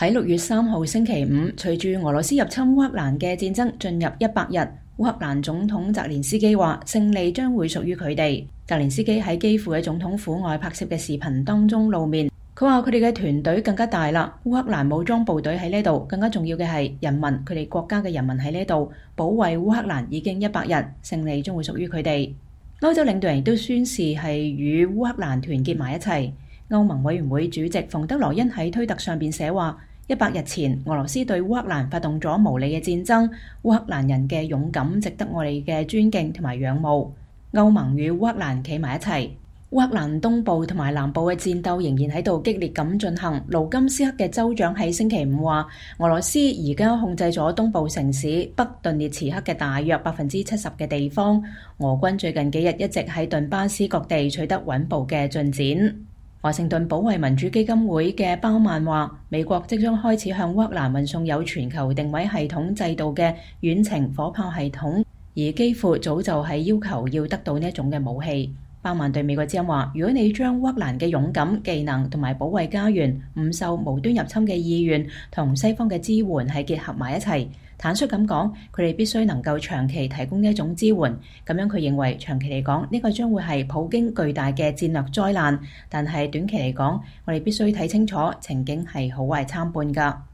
喺6月3號星期五，隨住俄羅斯入侵烏克蘭嘅戰爭進入100日，烏克蘭總統澤連斯基話勝利將會屬於佢哋。澤連斯基喺基輔嘅總統府外拍攝嘅視頻當中露面，佢話佢哋嘅團隊更加大啦，烏克蘭武裝部隊喺呢度，更加重要嘅係人民，佢哋國家嘅人民喺呢度保衛烏克蘭已經100日，勝利將會屬於佢哋。歐洲領導人亦都宣示係與烏克蘭團結埋一齊。歐盟委員會主席馮德萊恩喺推特上邊寫話：100日前，俄羅斯對烏克蘭發動咗無理嘅戰爭，烏克蘭人嘅勇敢值得我哋嘅尊敬同埋仰慕。歐盟與烏克蘭企埋一齊。烏克蘭東部同埋南部嘅戰鬥仍然喺度激烈咁進行。盧甘斯克嘅州長喺星期五話，俄羅斯而家控制咗東部城市北頓涅茨克嘅大約70%嘅地方。俄軍最近幾日一直喺頓巴斯各地取得穩步嘅進展。華盛頓保衛民主基金會嘅鮑曼話，美國即將開始向烏克蘭運送有全球定位系統制度嘅遠程火炮系統，而基輔早就係要求要得到呢一種嘅武器。鮑曼對美國之音話，如果你將烏克蘭嘅勇敢、技能同埋保衛家園、唔受無端入侵嘅意願同西方嘅支援係結合埋一齊，坦率咁講，佢哋必須能夠長期提供呢一種支援。咁樣佢認為長期嚟講，呢個將會係普京巨大嘅戰略災難。但係短期嚟講，我哋必須睇清楚情景係好壞參半㗎。